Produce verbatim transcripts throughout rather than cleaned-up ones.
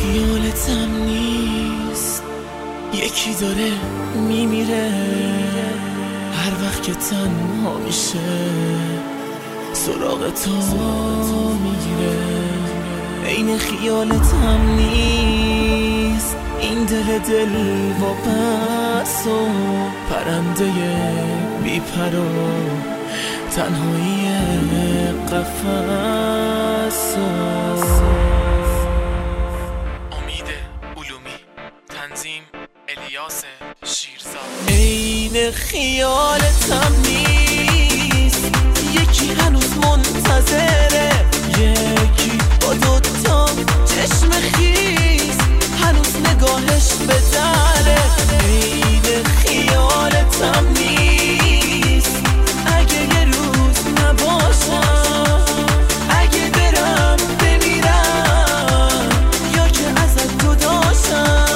خیالتم نیست، یکی داره میمیره هر وقت که تنها میشه، سراغ تو میگیره. این خیالتم نیست، این دل دل واپس و پرنده بی پر و تنهایی قفس. امید علومی، تنظیم الیاس شیرزاد. این خیالتم نیست، یکی هنوز منتظره، یکی با دوتا چشم خیس هنوز نگاهش به دره. این خیالتم نیست، اگه یه روز نباشم، اگه برم بمیرم یا که ازت جداشم.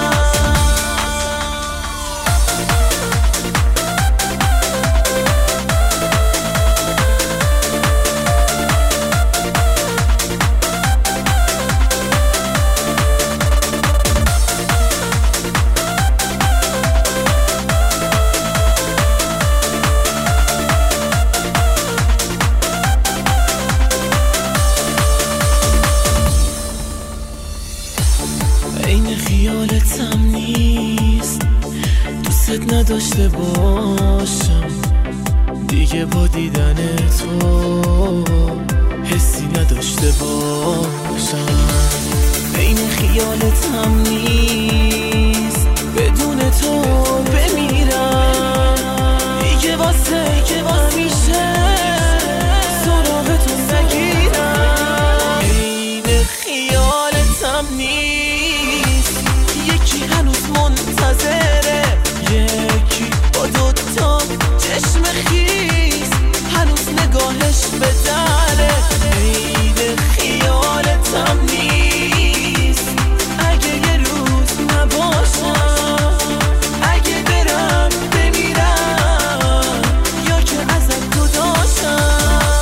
این خیالتم نیست، دوست نداشته باشم دیگه، با دیدن تو حسی نداشته باشم. این خیالتم نیست، بدون تو بمیرم دیگه، واسه که واسه میشه سراغ تو نگیرم. این خیالتم نیست، یکی هنوز منتظره، یکی با دوتا چشم خیس هنوز نگاهش به دره. عین خیالتم نیست، اگه یه روز نباشم، اگه برم بمیرم یا که ازت جداشم.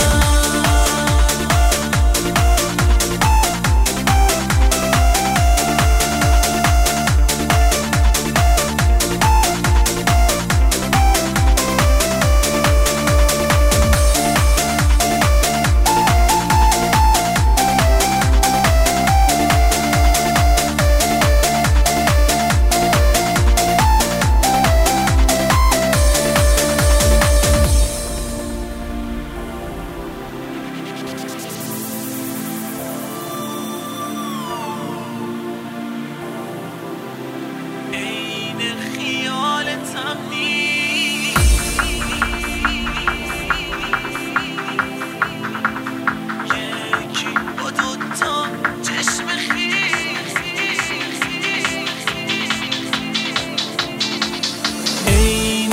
خیالتم نیست، یکی با دوتا چشم خیس. عین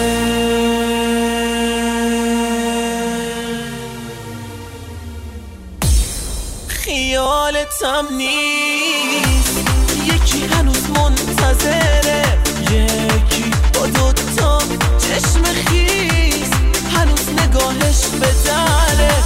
خیالتم نیست، یکی هنوز منتظره، یکی با دوتا چشم خیس هنوز نگاهش به دره.